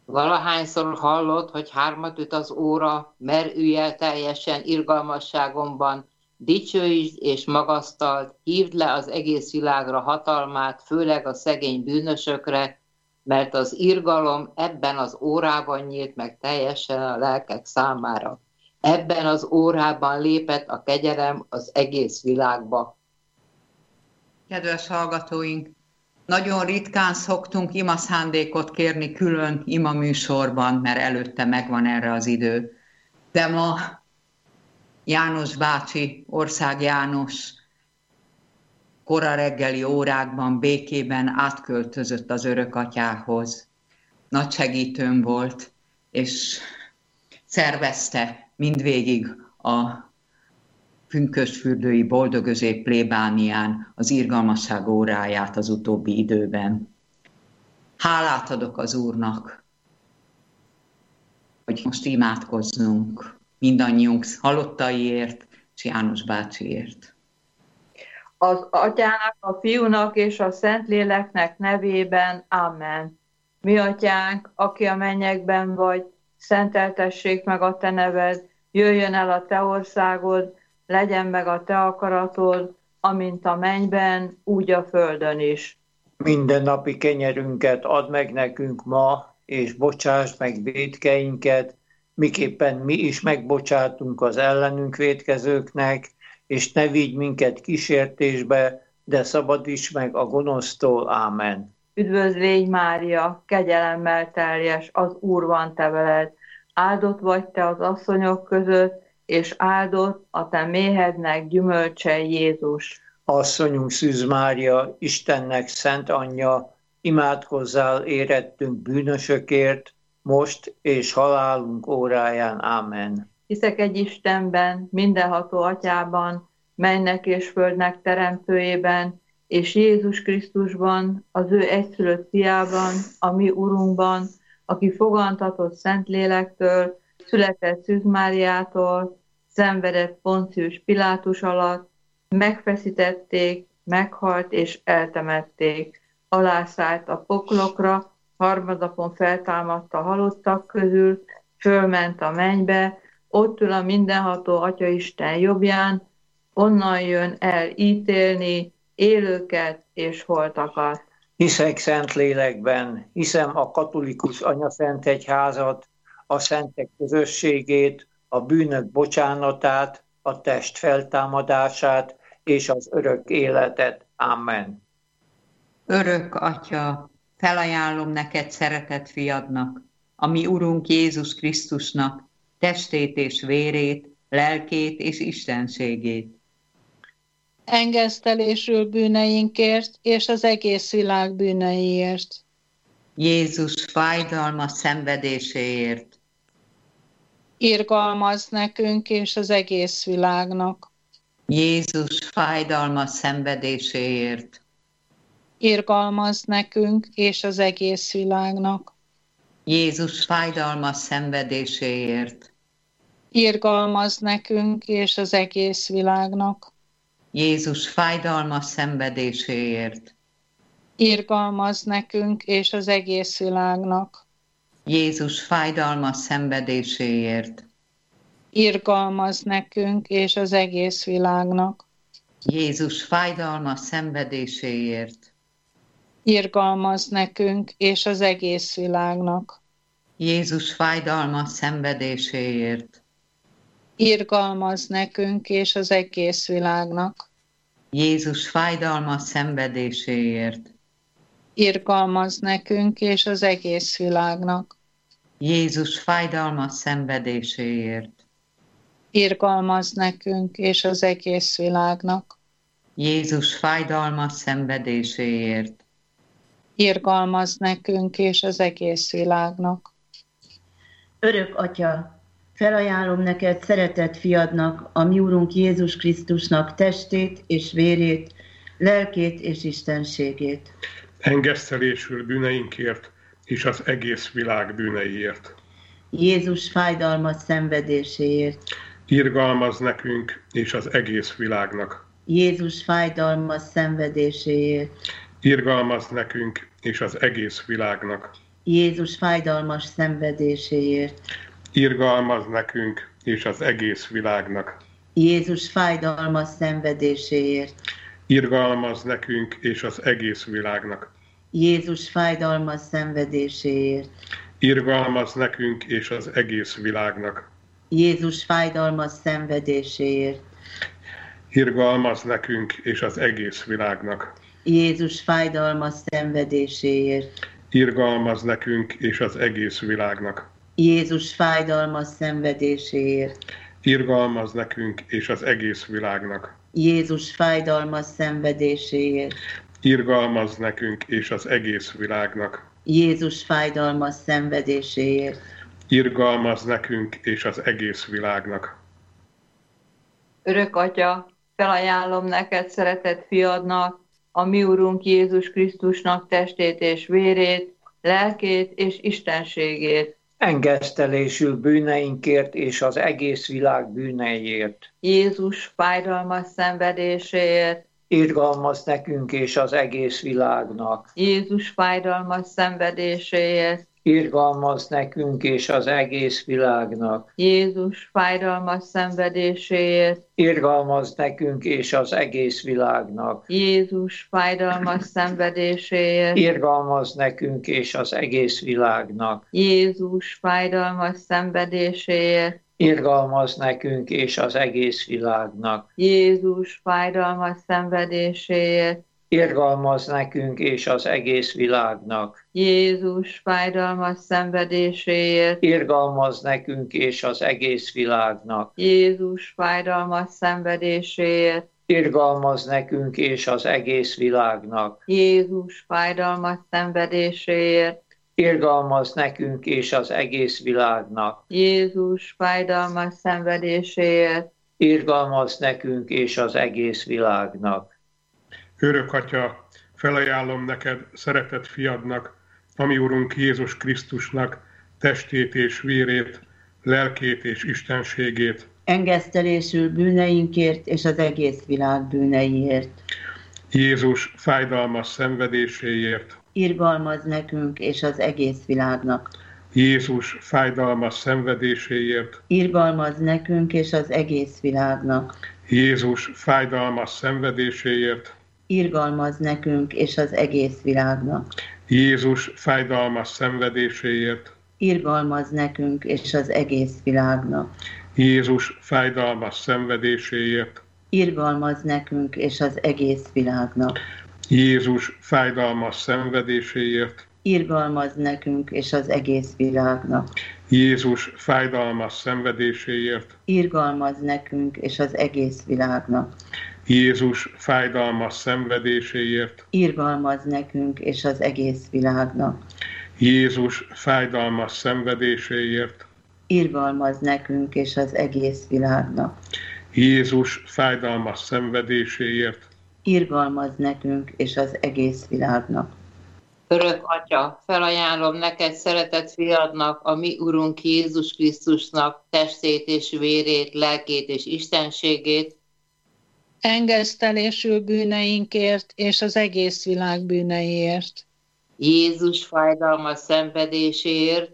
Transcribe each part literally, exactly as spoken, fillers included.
Valahányszor hallod, hogy hármat üt az óra, merülj el teljesen irgalmasságomban, dicsőítsd és magasztald, hívd le az egész világra hatalmát, főleg a szegény bűnösökre, mert az irgalom ebben az órában nyílt meg teljesen a lelkek számára. Ebben az órában lépett a kegyelem az egész világba. Kedves hallgatóink, nagyon ritkán szoktunk ima szándékot kérni külön ima műsorban, mert előtte megvan erre az idő. De ma János bácsi, Ország János kora reggeli órákban békében átköltözött az örökatyához. Nagy segítőm volt, és szervezte mindvégig a pünkösdfürdői Boldogözép plébánián az irgalmasság óráját az utóbbi időben. Hálát adok az Úrnak, hogy most imádkozzunk mindannyiunk halottaiért és János bácsiért. Az Atyának, a Fiúnak és a Szentléleknek nevében. Amen. Mi Atyánk, aki a mennyekben vagy, szenteltessék meg a te neved, jöjjön el a te országod, legyen meg a te akaratod, amint a mennyben, úgy a földön is. Mindennapi kenyerünket add meg nekünk ma, és bocsásd meg vétkeinket, miképpen mi is megbocsátunk az ellenünk vétkezőknek, és ne vigy minket kísértésbe, de szabadíts meg a gonosztól. Ámen. Üdvözl légy, Mária, kegyelemmel teljes, az Úr van te veled, áldott vagy te az asszonyok között, és áldott a te méhednek gyümölcse, Jézus. Asszonyunk Szűz Mária, Istennek szent anyja, imádkozzál érettünk bűnösökért, most és halálunk óráján. Ámen. Hiszek egy Istenben, mindenható Atyában, mennek és földnek teremtőjében, és Jézus Krisztusban, az ő egyszülött fiában, a mi Urunkban, aki fogantatott Szentlélektől, született Szűz Máriától, szenvedett Poncius Pilátus alatt, megfeszítették, meghalt és eltemették, alászállt a poklokra, harmadnapon feltámadt a halottak közül, fölment a mennybe, ott ül a mindenható Atyaisten jobbján, onnan jön el ítélni élőket és holtakat. Hiszek Szentlélekben, hiszem a katolikus anyaszentegyházat, a szentek közösségét, a bűnök bocsánatát, a test feltámadását és az örök életet. Amen. Örök Atya, felajánlom neked szeretett fiadnak, a mi Urunk Jézus Krisztusnak, testét és vérét, lelkét és istenségét. Engesztelésül bűneinkért és az egész világ bűneiért. Jézus fájdalma szenvedéséért. Irgalmazz nekünk és az egész világnak. Jézus fájdalma szenvedéséért. Irgalmazz nekünk és az egész világnak. Jézus fájdalma szenvedéséért. Irgalmazz nekünk és az egész világnak. Jézus fájdalma szenvedéséért. Irgalmazz nekünk és az egész világnak. Jézus fájdalma szenvedéséért. Irgalmazz nekünk és az egész világnak. Jézus fájdalma szenvedéséért. Irgalmazz nekünk és az egész világnak. Jézus fájdalma szenvedéséért. Irgalmazz nekünk és az egész világnak. Jézus fájdalma szenvedéséért. Irgalmazz nekünk és az egész világnak. Jézus fájdalma szenvedéséért. Irgalmazz nekünk és az egész világnak. Jézus fájdalma szenvedéséért. Irgalmazz nekünk és az egész világnak. Örök Atya, felajánlom neked szeretett fiadnak, a mi Urunk Jézus Krisztusnak testét és vérét, lelkét és istenségét. Engesztelésül bűneinkért és az egész világ bűneiért. Jézus fájdalma szenvedéséért. Irgalmazz nekünk és az egész világnak. Jézus fájdalma szenvedéséért. Irgalmazz nekünk és az egész világnak. Jézus fájdalmas szenvedéséért. Irgalmaz nekünk és az egész világnak. Jézus fájdalmas szenvedéséért. Irgalmaz nekünk és az egész világnak. Jézus fájdalmas szenvedéséért. Irgalmaz nekünk és az egész világnak. Jézus fájdalmas szenvedéséért. Irgalmaz nekünk és az egész világnak. Jézus fájdalmas szenvedéséért. Irgalmaz nekünk és az egész világnak. Jézus fájdalmas szenvedéséért. Irgalmaz nekünk és az egész világnak. Jézus fájdalmas szenvedéséért. Irgalmaz nekünk és az egész világnak. Jézus fájdalmas szenvedéséért. Irgalmaz nekünk és az egész világnak. Örök Atya, felajánlom neked szeretett fiadnak, a mi Urunk Jézus Krisztusnak testét és vérét, lelkét és istenségét. Engesztelésül bűneinkért és az egész világ bűneiért. Jézus fájdalmas szenvedéséért. Irgalmaz nekünk és az egész világnak. Jézus fájdalmas szenvedéséért. Irgalmaz nekünk és az egész világnak. Jézus fájdalmas szenvedéséért. Irgalmaz nekünk és az egész világnak. Jézus fájdalmas szenvedéséért. Irgalmaz nekünk és az egész világnak. Jézus fájdalmas szenvedéséért. Irgalmaz nekünk és az egész világnak. Jézus fájdalmas szenvedéséért. Irgalmaz nekünk és az egész világnak. Jézus fájdalmas szenvedéséért. Irgalmaz nekünk és az egész világnak. Jézus fájdalmas szenvedéséért. Irgalmaz nekünk és az egész világnak. Jézus fájdalmas szenvedéséért. Irgalmaz nekünk és az egész világnak. Jézus fájdalmas szenvedéséért. Irgalmaz nekünk és az egész világnak. Örök Atya, felajánlom neked szeretett fiadnak, a mi Urunk Jézus Krisztusnak testét és vérét, lelkét és istenségét. Engesztelésül bűneinkért és az egész világ bűneiért. Jézus fájdalmas szenvedéséért. Irgalmaz nekünk és az egész világnak. Jézus fájdalmas szenvedéséért. Irgalmaz nekünk és az egész világnak. Jézus fájdalmas szenvedéséért. Irgalmaz nekünk és az egész világnak. Jézus fájdalmas szenvedéséért. Irgalmaz nekünk és az egész világnak. Jézus fájdalmas szenvedéséért. Irgalmaz nekünk és az egész világnak. Jézus fájdalmas szenvedéséért. Irgalmaz nekünk és az egész világnak. Jézus fájdalmas szenvedéséért. Irgalmaz nekünk és az egész világnak. Jézus fájdalmas szenvedéséért. Irgalmaz nekünk és az egész világnak. Jézus fájdalmas szenvedéséért. Irgalmaz nekünk és az egész világnak. Jézus fájdalmas szenvedéséért. Irgalmaz nekünk és az egész világnak. Örök Atya, felajánlom neked szeretett fiadnak, a mi Urunk Jézus Krisztusnak testét és vérét, lelkét és istenségét. Engesztelésül bűneinkért és az egész világ bűneiért. Jézus fájdalmas szenvedéséért.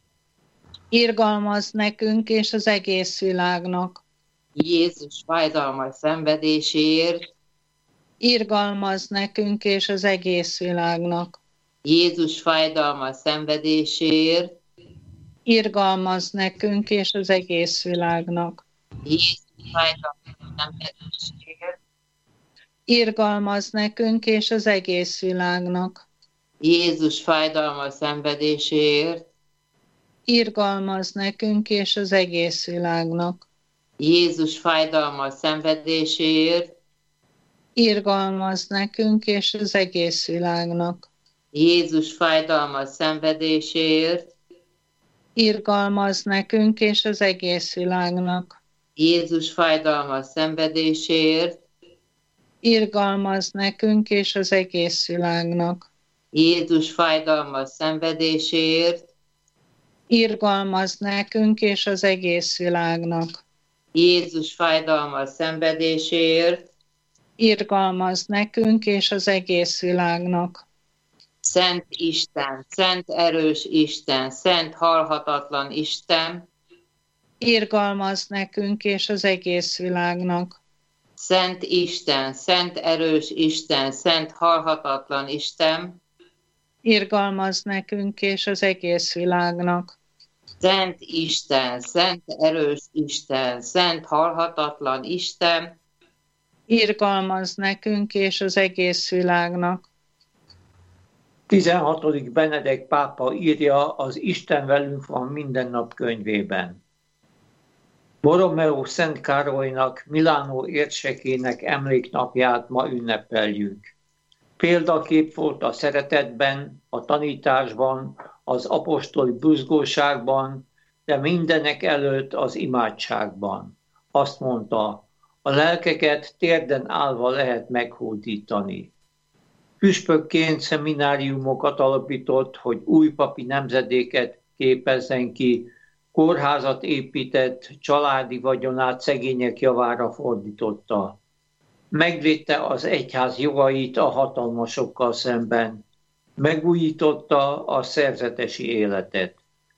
Irgalmaz nekünk és az egész világnak. Jézus fájdalmas szenvedéséért. Irgalmaz nekünk és az egész világnak. Jézus fájdalmas szenvedéséért. Irgalmaz nekünk és az egész világnak. Jézus fájdalmas szenvedéséért. Irgalmaz nekünk és az egész világnak. Jézus fájdalmas szenvedéséért. Irgalmaz nekünk és az egész világnak. Jézus fájdalmas szenvedéséért. Irgalmaz nekünk és az egész világnak. Jézus fájdalmas szenvedéséért. Irgalmaz nekünk és az egész világnak. Jézus fájdalmas szenvedéséért. Irgalmaz nekünk és az egész világnak. Jézus fájdalmas szenvedéséért. Irgalmaz nekünk és az egész világnak. Jézus fájdalmas szenvedéséért. Irgalmaz nekünk és az egész világnak. Szent Isten, szent erős Isten, szent halhatatlan Isten, irgalmazz nekünk és az egész világnak. Szent Isten, szent erős Isten, szent halhatatlan Isten, irgalmazz nekünk és az egész világnak. Szent Isten, szent erős Isten, szent halhatatlan Isten, irgalmazz nekünk és az egész világnak. tizenhatodik Benedek pápa írja az Isten velünk van minden nap könyvében. Borromeo Szent Károlynak, Milánó érsekének emléknapját ma ünnepeljük. Példakép volt a szeretetben, a tanításban, az apostoli buzgóságban, de mindenek előtt az imádságban. Azt mondta, a lelkeket térden állva lehet meghódítani. Püspökként szemináriumokat alapított, hogy új papi nemzedéket képezzen ki, kórházat épített, családi vagyonát szegények javára fordította. Megvédte az egyház jogait a hatalmasokkal szemben. Megújította a szerzetesi életet.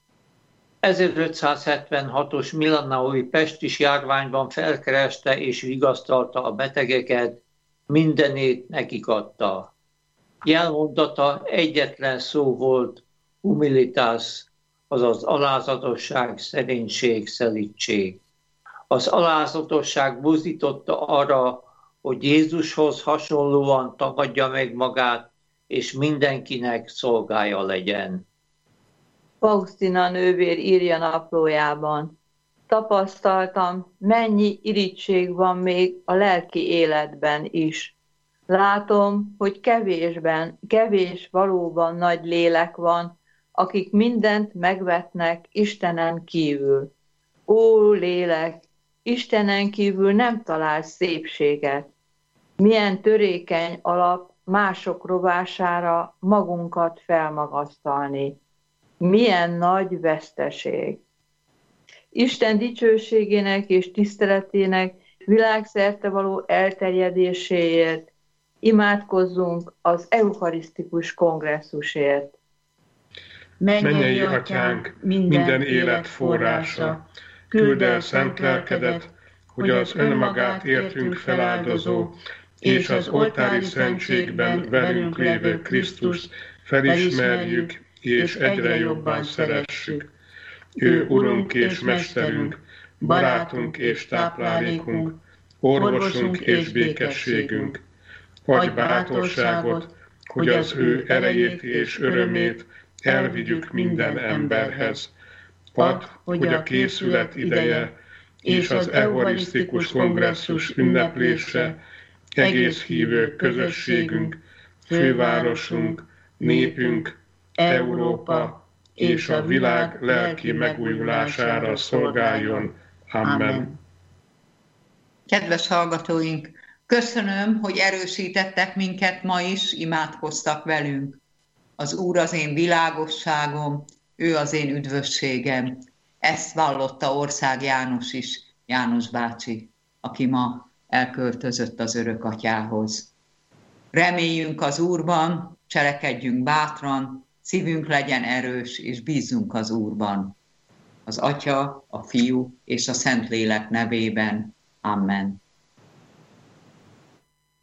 ezerötszázhetvenhatos milanaui pestis járványban felkereste és vigasztalta a betegeket, mindenét nekik adta. Jelmondata egyetlen szó volt, humilitas, azaz alázatosság, szerénység, szelídség. Az alázatosság buzdította arra, hogy Jézushoz hasonlóan tagadja meg magát, és mindenkinek szolgája legyen. Faustina nővér írja naplójában. Tapasztaltam, mennyi irigység van még a lelki életben is. Látom, hogy kevésben, kevés valóban nagy lélek van, akik mindent megvetnek Istenen kívül. Ó, lélek, Istenen kívül nem találsz szépséget. Milyen törékeny alap mások rovására magunkat felmagasztalni. Milyen nagy veszteség. Isten dicsőségének és tiszteletének világszerte való elterjedéséért imádkozzunk az eucharisztikus kongresszusért. Mennyei Atyánk, minden élet forrása, küld el szent lelkedet, hogy az önmagát értünk feláldozó, és az oltári szentségben velünk lévő Krisztust felismerjük, és egyre jobban szeressük. Ő Urunk és Mesterünk, barátunk és táplálékunk, orvosunk és békességünk. Adj bátorságot, hogy az ő erejét és örömét elvigyük minden emberhez. Add, hogy a készület ideje és az eucharisztikus kongresszus ünneplése egész hívő közösségünk, fővárosunk, népünk, Európa és a világ lelki megújulására szolgáljon. Amen. Kedves hallgatóink, köszönöm, hogy erősítettek minket ma is, imádkoztak velünk. Az Úr az én világosságom, ő az én üdvösségem. Ezt vallotta Ország János is, János bácsi, aki ma elköltözött az Örök Atyához. Reméljünk az Úrban, cselekedjünk bátran, szívünk legyen erős, és bízzunk az Úrban. Az Atya, a Fiú és a Szentlélek nevében. Amen.